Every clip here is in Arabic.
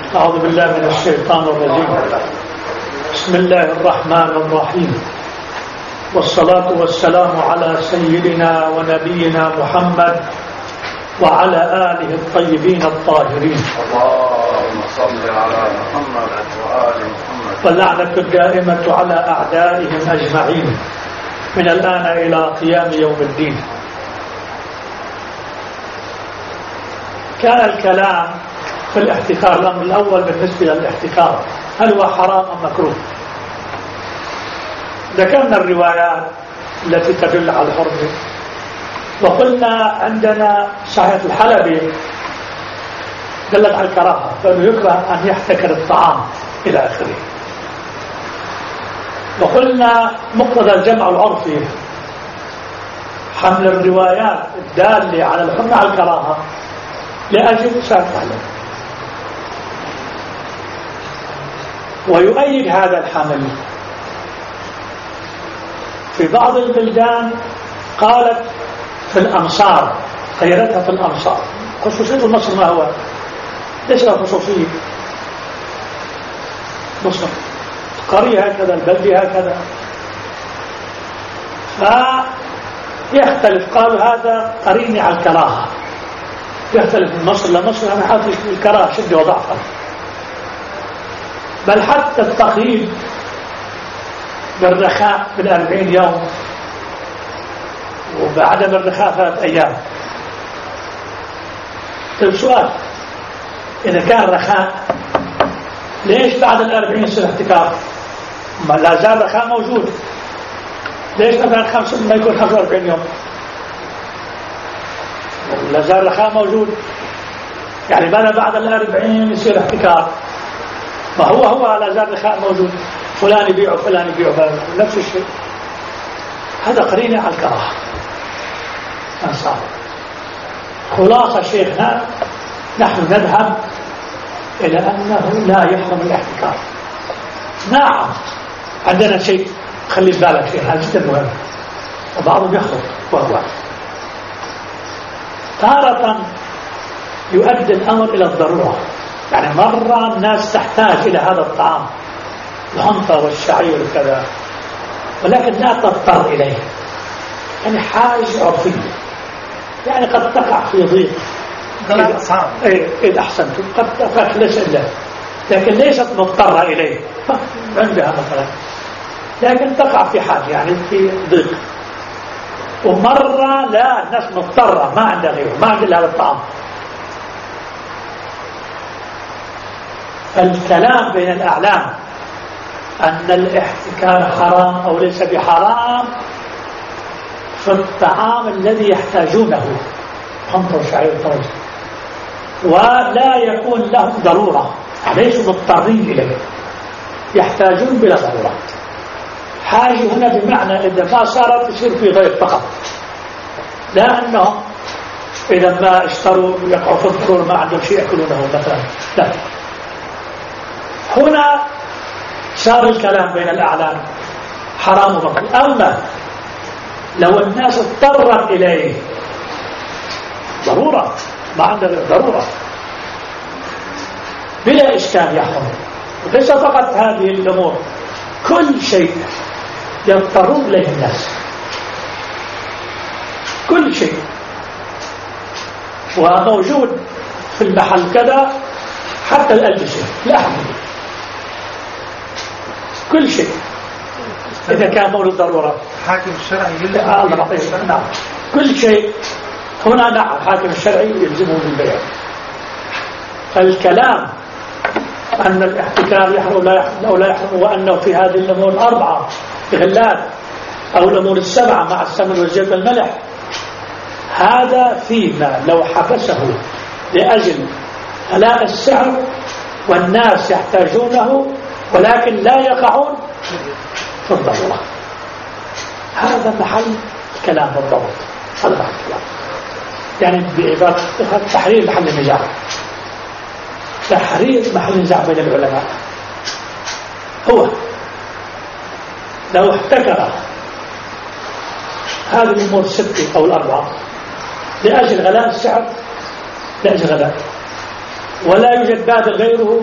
أعوذ بالله من الشيطان الرجيم. بسم الله الرحمن الرحيم، والصلاة والسلام على سيدنا ونبينا محمد وعلى آله الطيبين الطاهرين. اللهم صل على محمد وآل محمد. واللعنة الدائمة على أعدائهم أجمعين من الآن إلى قيام يوم الدين. كان الكلام في الاحتكار. الأمر الأول بالنسبة للاحتكار، هل هو حرام أم مكروه؟ ذكرنا الروايات التي تدل على الحرمة، وقلنا عندنا صحيح الحلبي دلت على الكراهة، فإنه يكره أن يحتكر الطعام إلى آخره. وقلنا مقتضى الجمع العرفي حمل الروايات الدالة على الحرمة على الكراهة لأجل صحيح الحلبي. ويؤيد هذا الحمل في بعض البلدان قالت في الأمصار، غيرتها في الأمصار. خصوصية مصر ما هو؟ ليس له خصوصية. مصر قرية هكذا، البلدي هكذا، فيختلف. قالوا هذا قريني على الكراهة، يختلف من مصر لمصر. أنا حاطط الكراهة شدة وضعفا، بل حتى التقييد بالرخاء بال40 يوم وبعدم الرخاء 3 أيام. طيب سؤال، إذا كان رخاء ليش بعد ال40 يصير احتكار؟ ما لا زال رخاء موجود. ليش مثلا ما يكون 45 يوم؟ لا زال رخاء موجود. يعني ماذا بعد ال40 يصير احتكار؟ ما هو لا زال رخاء موجود، فلان يبيعه فلان يبيعه، نفس الشيء. هذا قرينة على الكراهة. أنصار خلاصة شيخنا، نحن نذهب إلى أنه لا يحرم الاحتكار. نعم عندنا شيء خلي بالك شيء هذا جدا مهم، وبعضهم يخلط، وهو تارة يؤدي الأمر إلى الضرورة. يعني مرة الناس تحتاج إلى هذا الطعام، الحنطة والشعير وكذا، ولكن لا تضطر إليه. يعني حاجة عرفية، يعني قد تقع في ضيق. إذا أحسنتم قد تقع ليس إلا، لكن ليست مضطرة إليه عندها مثلا، لكن تقع في حاجة يعني في ضيق. ومرة لا، الناس مضطرة ما عندها غيره، ما عندها هذا الطعام. الكلام بين الأعلام أن الاحتكار حرام أو ليس بحرام في الطعام الذي يحتاجونه، حنطة وشعير وطرز، ولا يكون لهم ضرورة، ليسوا مضطرين إليه، يحتاجون بلا ضرورة. حاجة هنا بمعنى إذا ما صارت يصير في ضيق فقط، لا أنهم إذا ما اشتروا يقعوا في الضرورة ما عندهم شيء يأكلونه مثلا، لا. هنا صار الكلام بين الأعلام حرام ومكروه. أما لو الناس اضطرت إليه ضرورة، ما عندها ضرورة، بلا إشكال يحرم. وليس فقط هذه الأمور، كل شيء يضطرون إليه الناس، كل شيء، وموجود في المحل كذا، حتى الألبسة لا أحد، كل شيء إذا كان مولد ضرورة. حاكم الشرعي نعم، كل شيء هنا نعم حاكم الشرعي يلزمه بالبيع. الكلام أن الاحتكار يحرم أو لا يحرم، وأنه في هذه الأمور 4 غلات أو الأمور 7 مع السمن والزيت والملح، هذا فيما لو حبسه لأجل غلاء السعر والناس يحتاجونه ولكن لا يقعون في الضرورة، هذا محل كلام بالضبط. هذا محل كلام، يعني بعبارة تحرير محل النزاع، تحرير محل النزاع بين العلماء. هو لو احتكر هذه الأمور 6 أو 4 لأجل غلاء السعر، لأجل غلاء ولا يوجد بادل غيره،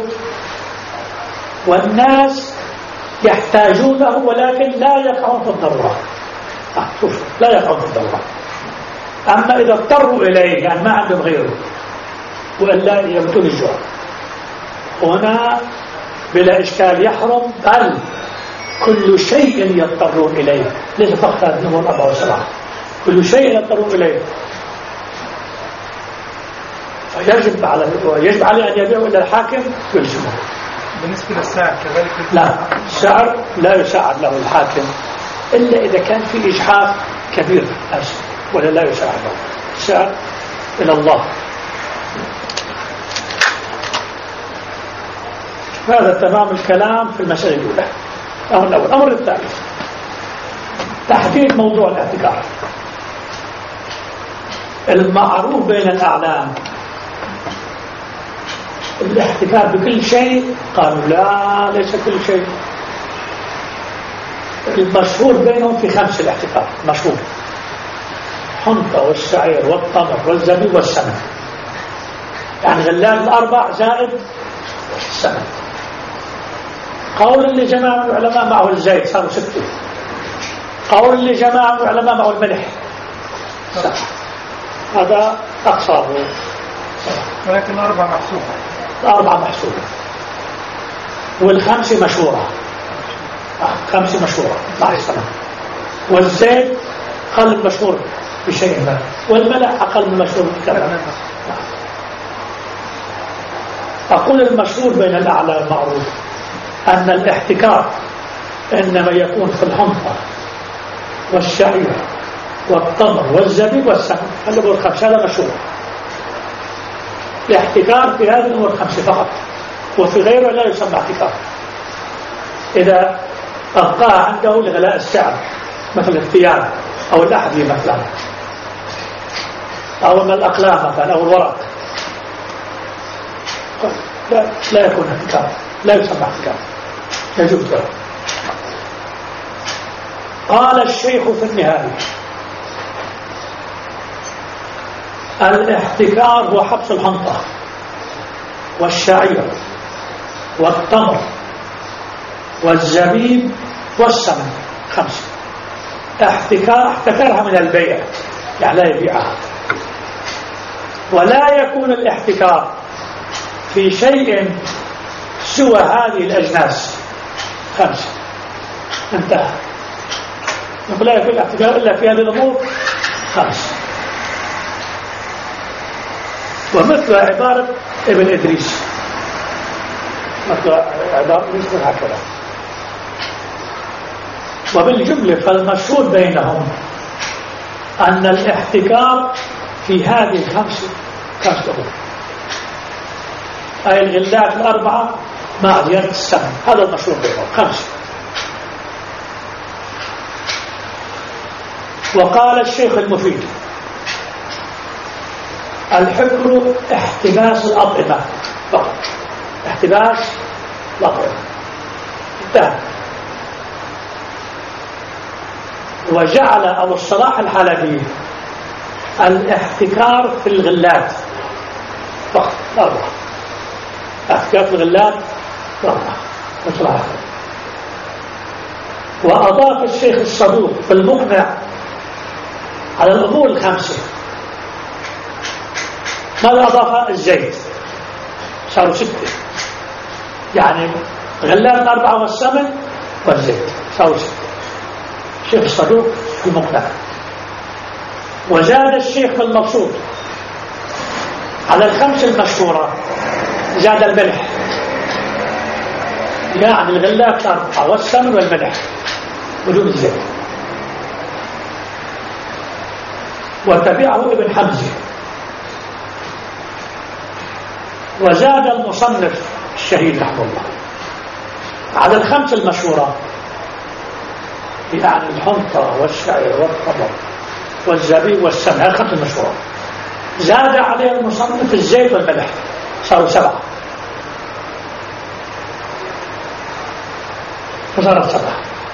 والناس يحتاجونه ولكن لا يقعون في الضرورة. شوف، لا يقعون في الضرورة. أما إذا اضطروا إليه يعني ما عندهم غيره وإلا يموتون الجوع، هنا بلا إشكال يحرم، بل كل شيء يضطرون إليه، ليس فقط النمور 4 و7، كل شيء يضطرون إليه. فيجب عليه أن يبيعه إلى الحاكم يلزمه. بالنسبة للسعر كذلك؟ لا، السعر لا يساعد له الحاكم إلا إذا كان في إجحاف كبير ولا لا يساعد له. السعر إلى الله. هذا تمام الكلام في المسألة الأولى. الأمر الثالث تحديد موضوع الاحتكار. المعروف بين الأعلام الاحتكار بكل شيء، قالوا لا ليس كل شيء. المشهور بينهم في 5 الاحتكار مشهور: حنطة والشعير والتمر والزبيب والسمن، يعني غلات ال4 زائد السمن. قول اللي جماعة العلماء معه الزيت صاروا 6. قول اللي جماعة العلماء معه الملح 7. هذا أقصاه، ولكن 4 محسوبة. 4 محسوبة، وال5 مشهورة. 5 مشهورة مع السمن، والزيت أقل مشهور بشيء ما، والملح أقل من مشهور بكذا. أقول المشهور بين الأعلام معروف أن الاحتكار إنما يكون في الحنطة والشعير والتمر والزبيب والسمن. هذا هو ال5، هذا مشهور. الاحتكار في هذه الأمور 5 فقط، وفي غيره لا يسمى احتكار. إذا أبقى عنده لغلاء السعر مثل الثياب أو الأحذية مثلا، أو من الأقلام مثلا أو الورق، لا يكون احتكار، لا يسمى احتكار، يجوز له. قال الشيخ في النهاية: الاحتكار هو حبس الحنطة والشعير والتمر والزبيب والسمن. 5 احتكارها من البيع، يعني لا يبيعها. ولا يكون الاحتكار في شيء سوى هذه الأجناس 5. انتهى. لا يكون الاحتكار إلا في هذه الأمور 5. ومثل عبارة ابن إدريس، مثل عبارة مثل هكذا. وبالجملة فالمشهور بينهم أن الاحتكار في هذه ال5 أمور، أي الغلات ال4 مع زيادة السمن. هذا المشهور بينهم 5. وقال الشيخ المفيد: الحكر احتباس الأطعمة فقط، احتباس الأطعمة انتهى. وجعل أبو الصلاح الحلبي الاحتكار في الغلات فقط 4. احتكار في الغلات 4. وأضاف الشيخ الصدوق في المقنع على الأمور ال5. ماذا أضاف؟ الزيت صاروا 6، يعني غلات 4 والسمن والزيت صاروا 6. الشيخ الصدوق في المقنع. وزاد الشيخ في المبسوط على ال5 المشهورة، زاد الملح، يعني الغلات 4 والسمن والملح بدون الزيت. وتبعه ابن حمزة. وزاد المصنف الشهيد رحمه الله على ال5 المشهورة، يعني الحنطة والشعير والتمر والزبيب والسمن، هذه 5 المشهورة. زاد عليه المصنف الزيت والملح، صاروا 7، فصارت 7.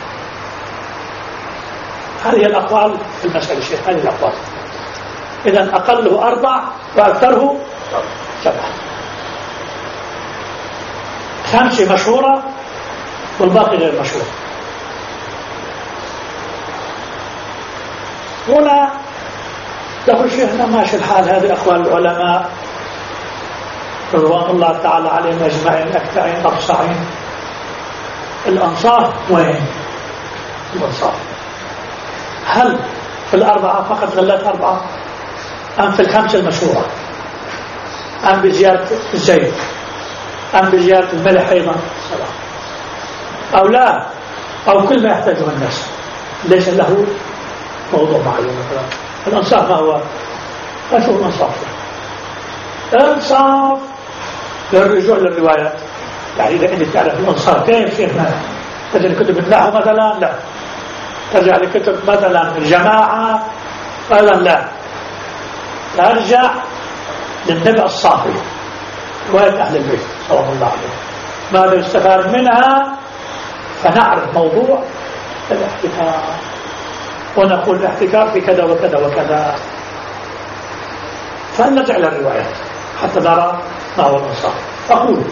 هذه الأقوال في المسألة الشيخ، هذه الأقوال. إذن أقله 4 وأكثره 7. 5 مشهورة والباقي غير مشهور. هنا يقول شيخنا ماشي الحال، هذه أقوال العلماء رضوان الله تعالى عليهم أجمعين، أكتعين أبصعين. الأنصاف وين؟ الأنصاف هل في 4 فقط غلات 4 أم في 5 المشهورة أم بزيادة الزيت أم بزيادة الملح أيضا أو لا، أو كل ما يحتاجه الناس ليس له موضوع معين. مثلا الأنصاف ما هو؟ أشوف الأنصاف الأنصاف للرجوع للروايات. يعني إذا أنت تعرف الأنصاف كيف شيخنا ترجع لكتب النحو مثلا لا، ترجع لكتب مثلا الجماعة أيضا لا، ترجع للنبع الصافي رواية أهل البيت صلى الله عليه وسلم. ماذا يستفاد منها؟ فنعرف موضوع الاحتكار ونقول الاحتكار في كذا وكذا وكذا، فنرجع للروايات حتى نرى ما هو الإنصاف. أقول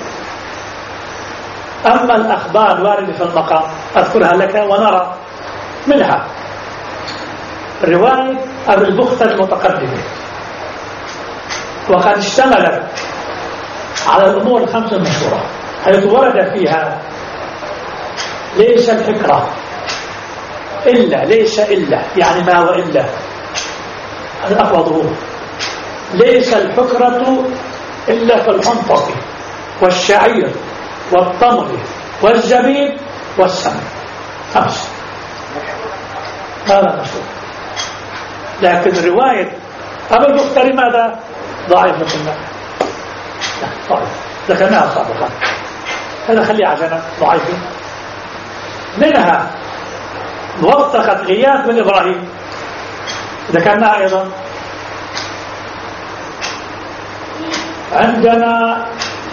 أما الأخبار الواردة في المقام أذكرها لك ونرى منها رواية أبي البختر المتقدمة، وقد اشتملت على الأمور 5 المشهورة، حيث ورد فيها ليس الفكرة إلا، ليس إلا يعني ما وإلا، هذا أقوى ظهور. ليس الفكرة إلا في الحنطة والشعير والتمر والزبيب والسمن، 5 هذا مشهور. لكن رواية أبي البختري ماذا؟ ضعيفة كنا ضعيف ذكرناها سابقا، هذا خليه عشان ضعيفة. منها موثقة غياث بن إبراهيم ذكرناها أيضا. عندنا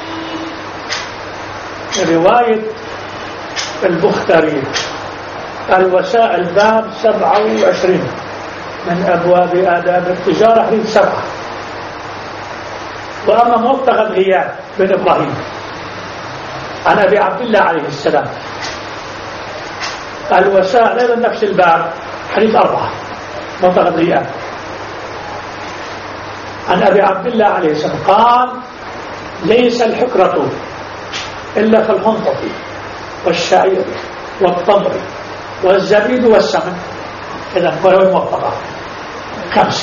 رواية البختري الوسائل باب 27 من أبواب آداب التجارة حديث 7. وأما موثقة غياث بن إبراهيم عن أبي عبد الله عليه السلام الوسائل أيضا نفس الباب حديث 4 موثقة غياث عن أبي عبد الله عليه السلام قال ليس الحكرة إلا في الحنطة والشعير والتمر والزبيب والسمن. إذا ولو الموثقة 5.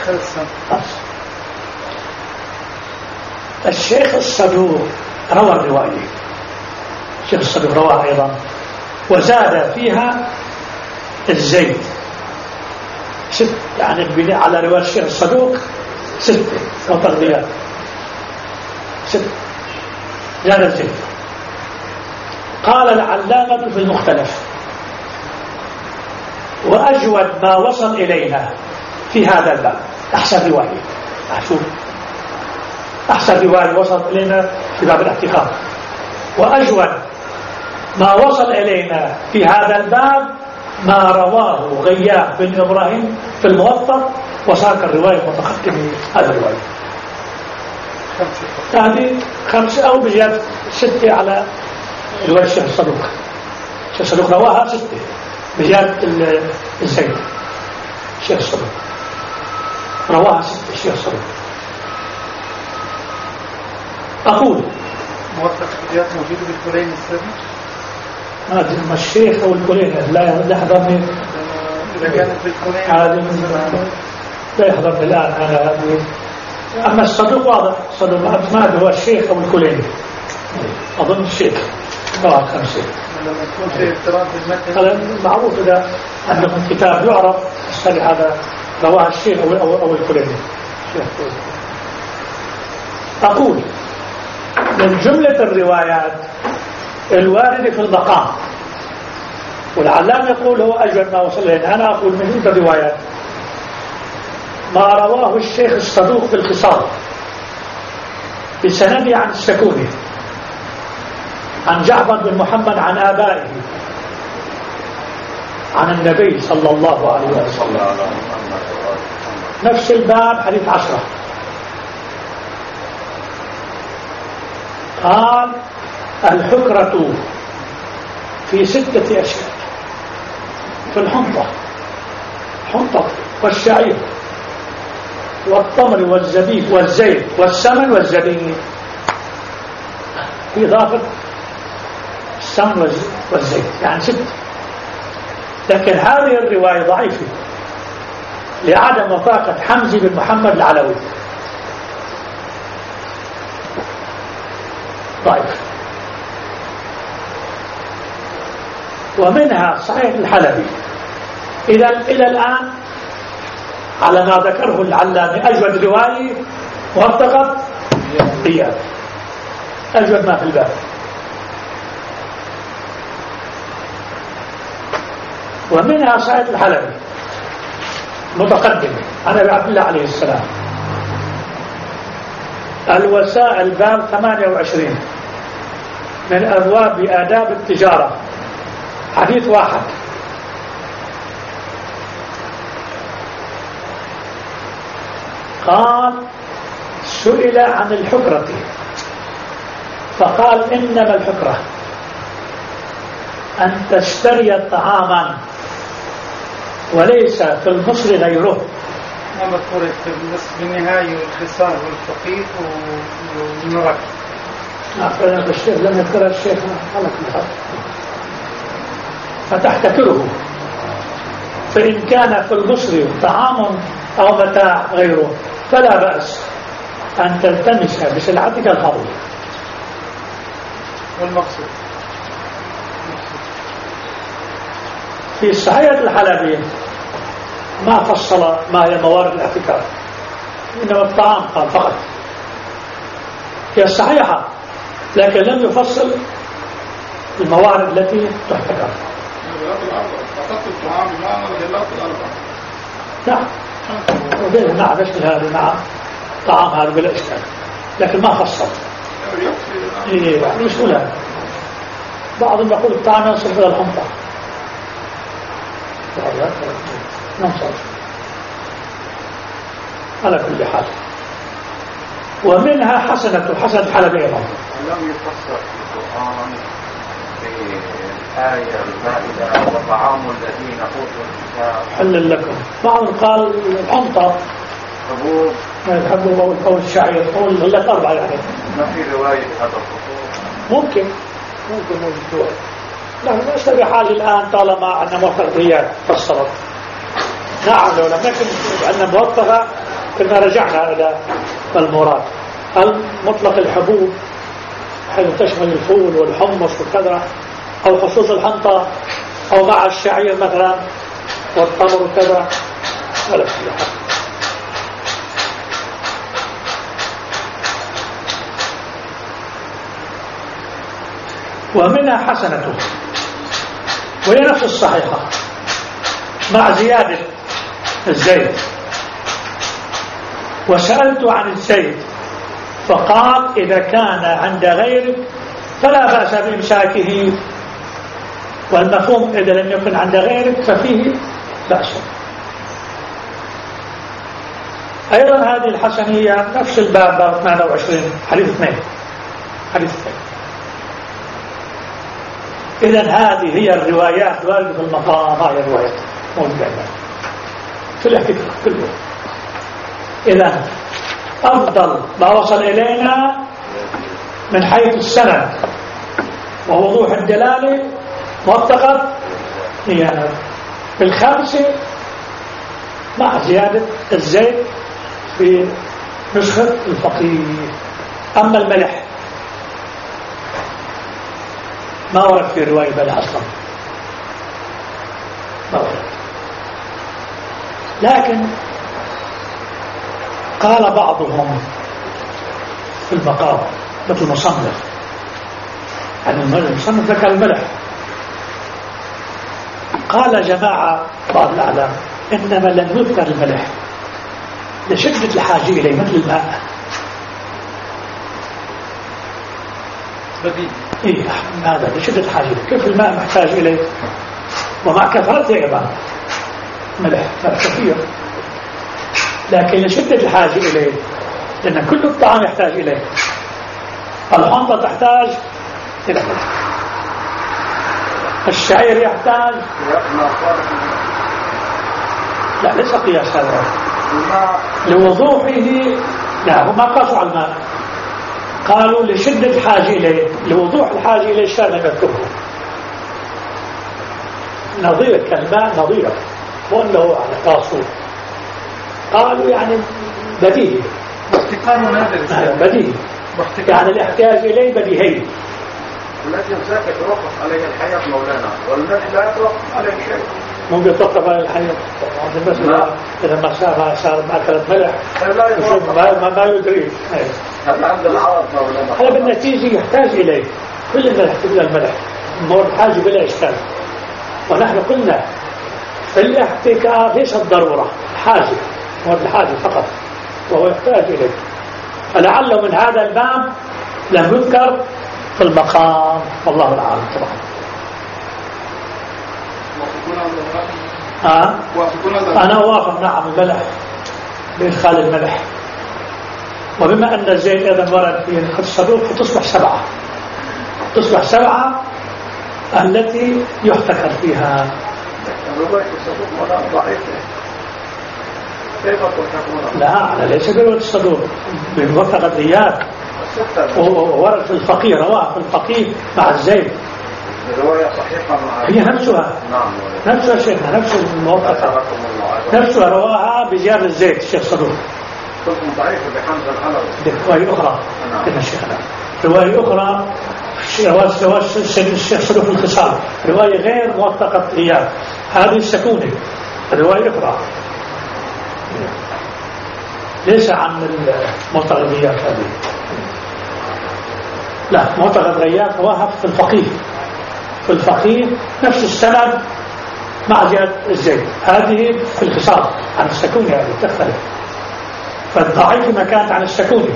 الشيخ الصدوق روى الرواية، الشيخ الصدوق رواه أيضا وزاد فيها الزيت 6، يعني البناء على رواية الشيخ الصدوق 6 أو تغذيات 6 زاد الزيت. قال العلامة في المختلف وأجود ما وصل إلينا في هذا الباب أحسن رواية، أحسن رواية وصل إلينا في باب الاحتكار، وأجود ما وصل إلينا في هذا الباب ما رواه غياث بن إبراهيم في الموثق وساق الرواية المتقدمة هذا الرواية. هذه 5 أو بزيادة 6 على رواية الشيخ الصدوق. الشيخ الصدوق رواها 6 بزيادة الزيت. الشيخ الصدوق رواها 6 الشيخ الصدوق. أقول موثق الحديث موجود بالكلين السابق. هذا الشيخ أو الكلين لا يحضرني إذا كانت بالكلين هذا لا يحضرني الآن هذا. أما الصدوق واضح، الصدوق ما هو الشيخ أو الكلين، أظن الشيخ رواه 5. لما يكون في اضطراب بالمتن معروف إذا عندكم كتاب يعرف هذا رواه الشيخ أو الكلين. أقول من جملة الروايات الواردة في المقام، والعلام يقول هو أجود ما وصل إلينا، أنا أقول من جملة الروايات ما رواه الشيخ الصدوق في الخصال بسند عن السكوني عن جعفر بن محمد عن آبائه عن النبي صلى الله عليه وسلم نفس الباب حديث 10. قال الحكرة في 6 أشياء: في الحنطة والشعير والتمر والزبيب والزيت والسمن والزبيب، إضافة السمن والزيت، يعني 6. لكن هذه الرواية ضعيفة لعدم وثاقة حمزي بن محمد العلوي، ضعيف. ومنها صحيح الحلبي. إذا إلى الآن على ما ذكره العلامي أجود رواية وارتقت إياه، أجود ما في الباب. ومنها صحيح الحلبي متقدم عن أبي عبد الله عليه السلام، الوسائل باب 28 من أبواب آداب التجارة، حديث 1. قال: سئل عن الحكرة فقال: إنما الحكرة أن تشتري طعاما وليس في المصر غيره. ما مذكور في النصف النهائي والخصال والفقيه والمرك. لم يذكرها الشيخ فتحتكره، فإن كان في المصر طعام أو متاع غيره فلا بأس أن تلتمس بسلعتك الفضل. والمقصود في صحيح الحلبي ما فصل ما هي موارد الاحتكار، إنما الطعام قال فقط. هي صحيحة لكن لم يفصل الموارد التي تحتكر. فقط الطعام ما الغلات الأربعة. نعم نعم اشكال هذا، نعم طعام هذا بلا إشكال، لكن ما فصل. مش ولا بعضهم يقول الطعام ينصرف إلى الحنطة، على كل حال. ومنها حسنة حلبي أيضا. لم يفسر في القرآن في الآية المائدة: وطعام الذين أوتوا الكتاب حل لكم. بعضهم قال الحنطة حبوب أو الشعير أو الغلات 4 يعني. ما في رواية هذا الخصوص؟ ممكن موجود. لا ليس بحال الآن طالما أن موثقيات فسرت. نعم لو لم يكن أن موثقة كنا رجعنا إلى المراد. هل مطلق الحبوب حيث تشمل الفول والحمص وكذا، أو خصوص الحنطة، أو مع الشعير مثلا والتمر وكذا، ولا في حال. ومنها حسنته وهي نفس الصحيحة مع زيادة الزيت. وسألت عن الزيت فقال: إذا كان عند غيرك فلا بأس بإمساكه، والمفهوم إذا لم يكن عند غيرك ففيه بأس. أيضا هذه الحسنية نفس الباب 28 حديث 2. إذن هذه هي الروايات واردة في المقام، هذه الروايات موجودة في الاحتكار كله. إذن أفضل ما وصل إلينا من حيث السند ووضوح الدلالة موثقة هي بالخامسة مع زيادة الزيت في نسخة الفقيه. أما الملح ما ورد في رواية ملح أصلا، ما ورد. لكن قال بعضهم في المقام مثل المصنف، يعني المصنف ذكر الملح، قال جماعة بعض الأعلام إنما لم يذكر الملح لشدة الحاجة إليه مثل الماء. إيه هذا لشدة الحاجة إليه. كيف الماء محتاج إليه ومع كثرته أيضا ملح كثير، لكن لشدة الحاجة إليه، لأن كل الطعام يحتاج إليه. الحنطة تحتاج إلى ملح. الشعير يحتاج لا ليس قياس هذا لوضوحه. لا هم ما قاسوا على الماء، قالوا لشدة الحاجة إليه، لوضوح الحاجة إليه الشارع لم يذكره. نظير كالماء نظير وأنه على قاصور، قالوا يعني بديهي واحتقار نادر بديهي يعني الاحتياج إليه بديهي. الذي ذاك يتوقف عليه الحياة مولانا، والملح لا يتوقف عليه شيء. ممكن يتوقف على الحياة مثلا إذا ما صار أكلت ملح ما يدري. هذا عند العرب مولانا. هذا بالنتيجة يحتاج إليه كل الملح إلا الملح، الموت حاجة بلا إشكال. ونحن قلنا في الاحتكار ليس الضرورة، الحاجة موت الحاجة فقط وهو يحتاج إليه. فلعله من هذا الباب لم يذكر في المقام، والله العالم طبعا. أنا أوافق نعم الملح بإدخال الملح، وبما أن الزيت أيضا ورد في الصدوق فتصبح 7، تصبح 7 التي يحتكر فيها. لا ليس برواية الصدوق، بموثق الغذيات وورد في الفقيه، رواه في الفقيه مع الزيت. رواية صحيحة هي نفسها نفسها شيخنا، نفس الموثقة نفسها رواها بزيادة الزيت الشيخ صدوق. كنتم ضعيفة بحمد الحلوي. رواية أخرى كنا شيخنا، رواية أخرى رواية الشيخ صدوق الخصال، رواية غير موثقة غياب، هذه السكوني رواية أخرى ليس عن موثق الغياب. هذه لا، موثق الغياب رواها في الفقيه، في الفقيه نفس السند مع زيادة الزيت، هذه في الخصال عن السكوني، هذه تختلف. فالضعيف ما كانت عن السكوني.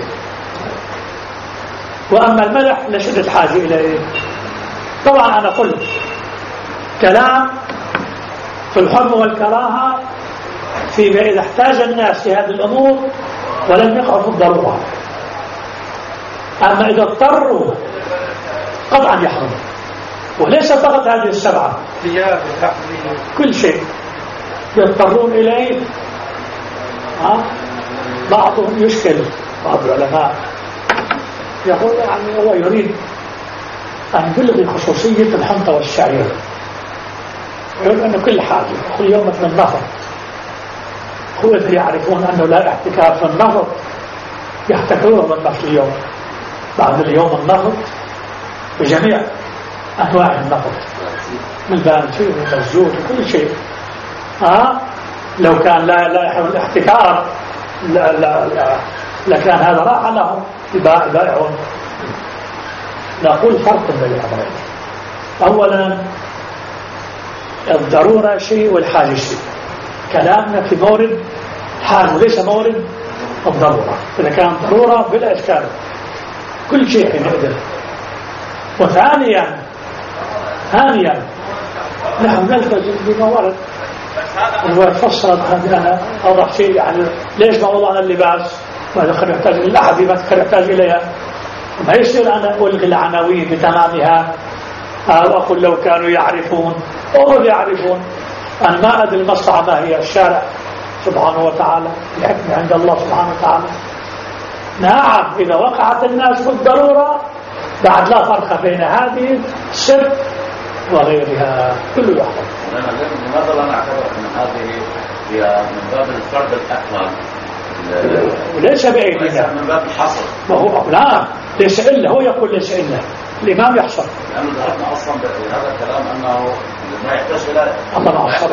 وأما الملح لشدة الحاجة إليه. طبعا أنا قلت كلام في الحرم والكراهة فيما إذا احتاج الناس لهذه الأمور ولم يقعوا في الضرورة. أما إذا اضطروا قطعا يحرم، وليس فقط هذه 7، كل شيء يضطرون إليه. بعضهم يشكل، بعض العلماء يقول يعني هو يريد أن يبلغ خصوصية الحنطة والشعير، يقول أنه كل حاجة كل يوم مثل النفط، هو يعرفون أنه لا احتكار في النفط يحتكرون من نفس اليوم، بعد اليوم النفط بجميع أنواع النفط من البنزين والزيوت وكل شيء. لو كان لا يحب الاحتكار لكان هذا راحة لهم يبائعون. نقول فرق بين الأمرين. أولا الضرورة شيء والحاجة شيء، كلامنا في مورد حاجة ليس مورد الضرورة. إذا كان ضرورة بلا إشكال كل شيء حينئذ. وثانيا نحن نلتزم بما ورد وفصلت. هذه أنا أوضح شيء يعني ليش ما وضعنا اللباس وهذا خير يحتاج للأحد ما خير يحتاج إليها. ما يصير أنا ألغي العناوين بتمامها وأقول لو كانوا يعرفون أو يعرفون. أنا ما أدري المصلحة ما هي، الشارع سبحانه وتعالى، الحكمة عند الله سبحانه وتعالى. نعم إذا وقعت الناس في الضرورة بعد لا فرق بين هذه السر وغيرها، كله يحضر. لماذا لا نعتبر أن هذه هي من باب الفرد الأكمل وليس بأيدينا، من باب الحصر؟ ما هو لا ليس إلا، هو يقول ليس إلا، الإمام يحصر. لأنه ذهبنا أصلا بهذا الكلام أنه ما يحتاج إلى الله أحصر.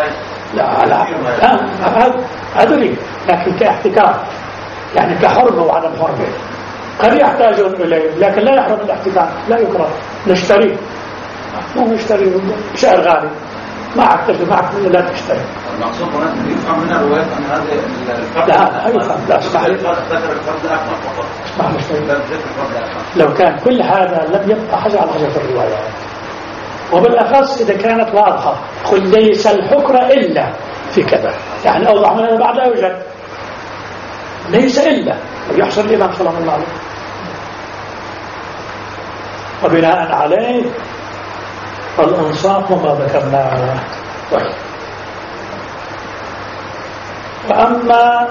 لا أدري، لكن كاحتكار يعني كحرمة وعدم حرمة قد يحتاجون إليه، لكن لا يحرم الاحتكار، لا يكره نشتري، مو نشتري شعر غالي ما أكتفي معك لا تشتري. المقصود هناك يفهم من الرواية أن هذه الفرد لا يفهم، لا اسمح لي، لو كان كل هذا لم يبقى حاجة على حاجة الرواية، وبالأخص إذا كانت واضحة. قل ليس الحكر إلا في كذا، يعني أوضح من هذا بعد لا يوجد، ليس إلا يحصل الإمام صلى الله عليه وسلم. وبناء عليه فالإنصاف ما ذكرناه. طيب. وأما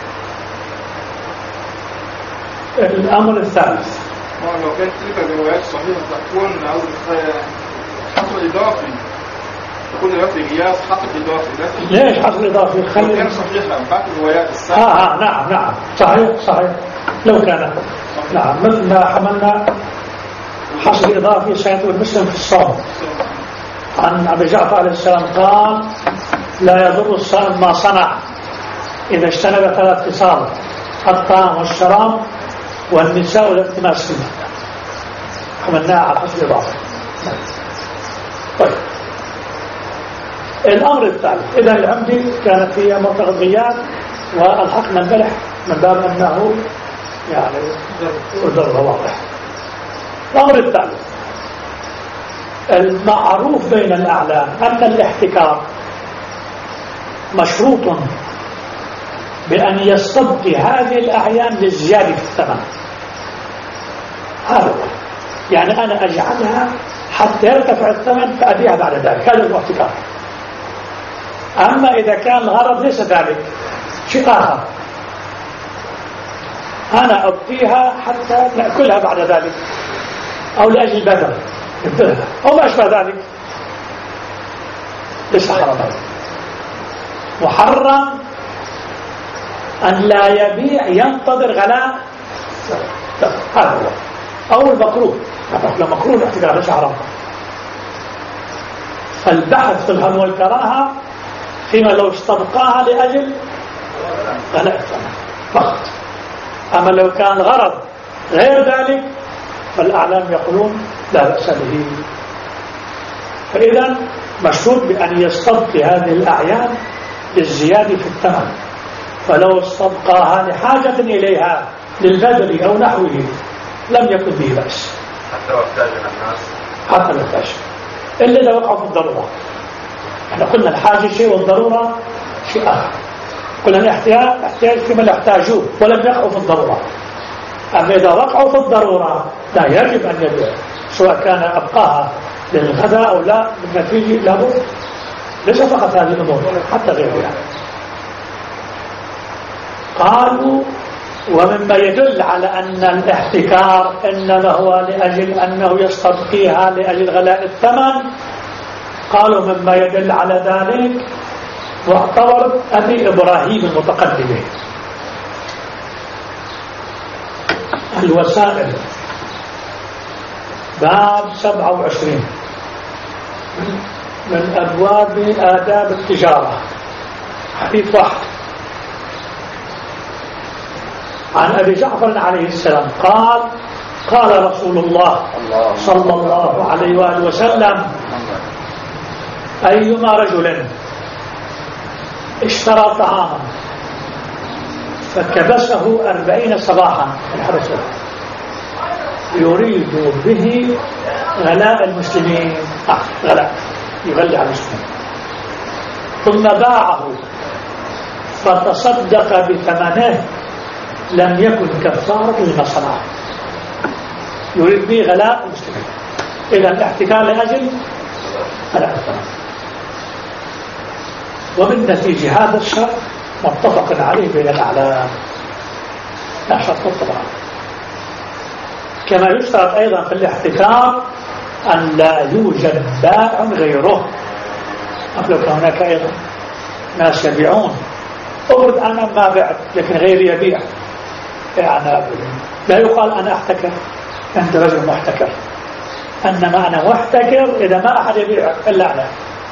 الأمر الثالث، لو كانت تلك الروايات صحيحة تكون أو حصر إضافي، تكون روايات القياس حصر إضافي. ليش حصر إضافي؟ لو كان صحيحة بعد الروايات السابقة. نعم صحيح. لو كان نعم، مثل ما حملنا حصر إضافي سيأتي المسلم في الصوم عن أبي جعفر عليه السلام قال: لا يضر الصائم ما صنع إذا اجتنب 3 خصال: الطعام والشراب والنساء والالتماس في المهنة. حملناها على حصر إضافي. طيب. الأمر الثالث، إذا العمدي كانت هي منطقة غياب والحقنا الملح من باب أنه يعني ضر واضح. الأمر الثالث، المعروف بين الأعلام أن الاحتكار مشروط بأن يستبقي هذه الأعيان للزيادة في الثمن. هذا يعني أنا أجعلها حتى يرتفع الثمن فأبيعها بعد ذلك، هذا الاحتكار. أما إذا كان الغرض ليس ذلك، شيء آخر، أنا أبقيها حتى نأكلها بعد ذلك أو لأجل البدر أو ما أشبه ذلك، ليس حراما. محرم أن لا يبيع ينتظر غلاء، هذا هو. أو المكروه، مكروه الاحتكار ليس حراما. فالبحث في الهم والكراهة فيما لو استبقاها لأجل غلاء الثمن فقط. أما لو كان غرض غير ذلك فالأعلام يقولون لا بأس به. فإذا مشروط بأن يستبقي هذه الأعيان للزيادة في الثمن، فلو استبقاها لحاجة إليها للبدر أو نحوه لم يكن به بأس، حتى لو احتاج الناس، حتى لو احتاج، إلا لو وقعوا في الضرورة. احنا قلنا الحاجة شيء والضرورة شيء آخر. قلنا الاحتياج كما لا يحتاجوه ولم يقعوا في الضرورة. أما إذا وقعوا في الضرورة لا يجب أن يبيع، سواء كان أبقاها للغداء أو لا، بالنتيجة لابد. ليس فقط هذه الأمور، حتى غيرها. قالوا: ومما يدل على أن الاحتكار إنما هو لأجل أنه يستبقيها لأجل غلاء الثمن، قالوا مما يدل على ذلك واعتبر أبي إبراهيم المتقدم الوسائل باب 27 من أبواب آداب التجارة، حديث 1 عن أبي جعفر عليه السلام قال: قال رسول الله صلى الله عليه وآله وسلم: أيما رجل اشترى طعاما فكبسه 40 صباحا الحرسة يريد به غلاء المسلمين، غلاء يغلي على المسلمين، ثم باعه فتصدق بثمنه لم يكن كفارة لما صنعه. يريد به غلاء المسلمين، إذا الاحتكار لأجل غلاء الثمن. ومن نتيجة هذا الشرط متفق عليه بين الأعلام، لا شرط طبعا. كما يشترط أيضا في الاحتكار أن لا يوجد بائع غيره. لو كان هناك أيضا ناس يبيعون، أفرض أنا ما بعت لكن غيري يبيع، يعني لا يقال أنا أحتكر، أنت رجل محتكر، أنما أنا محتكر إذا ما أحد يبيع إلا أنا.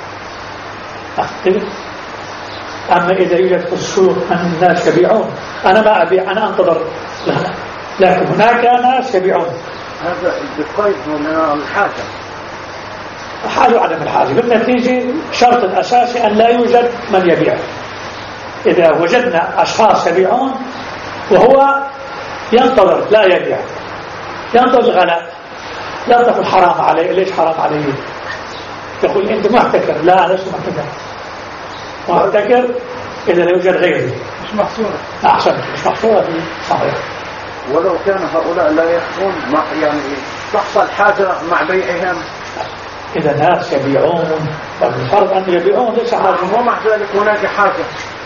أما إذا يوجد في السوق أن الناس يبيعون، أنا ما أبيع، أنا أنتظر، لا. لكن هناك ناس يبيعون. هذا بقيد من الحاجة، حاجة وعدم الحاجة. بالنتيجة شرط الأساسي أن لا يوجد من يبيع. إذا وجدنا أشخاص يبيعون وهو ينتظر لا يبيع، ينتظر الغلاء، لا تقول حرام عليه. ليش حرام عليه؟ تقول أنت محتكر. لا، أنا لست محتكر. محتكر إذا لا يوجد غيره، مش محصورة. أحسن، مش محصورة. صحيح. ولو كان هؤلاء لا يخفون يعني تحصل حاجة مع بيعهم. إذا ناس يبيعون والفرض أن يبيعون ليس حاجة، ومع ذلك هناك حاجة.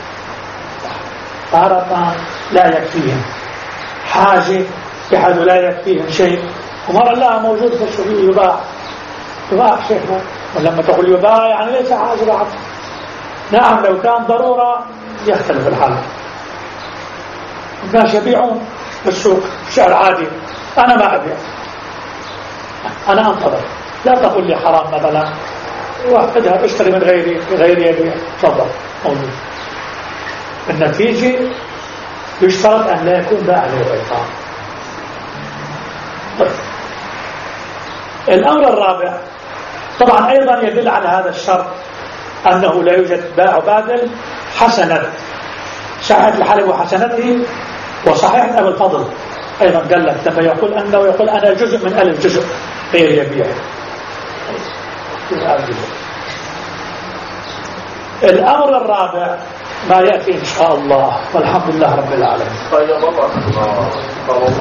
تارة لا يكفيهم حاجة بحيث لا يكفيهم شيء، ومرة لا موجود في السوق يباع شيء، ولما تقول يباع يعني ليس حاجة بعد. نعم لو كان ضرورة يختلف الحال. الناس يبيعون في السوق بسعر عادي، أنا ما أبيع، أنا أنتظر، لا تقول لي حرام مثلا، واحدها اشتري من غيري يبيع، تفضل موجود. النتيجة يشترط أن لا يكون باع له إيقاع. طيب الأمر الرابع طبعا أيضا يدل على هذا الشرط أنه لا يوجد باع بادل حسنة، صحيح الحلب وحسنته وصحيح أبو الفضل أيضا قال لك لما يقول أنه يقول أنا جزء من ألف جزء غير يبيع. الأمر الرابع ما يأتي إن شاء الله، والحمد لله رب العالمين.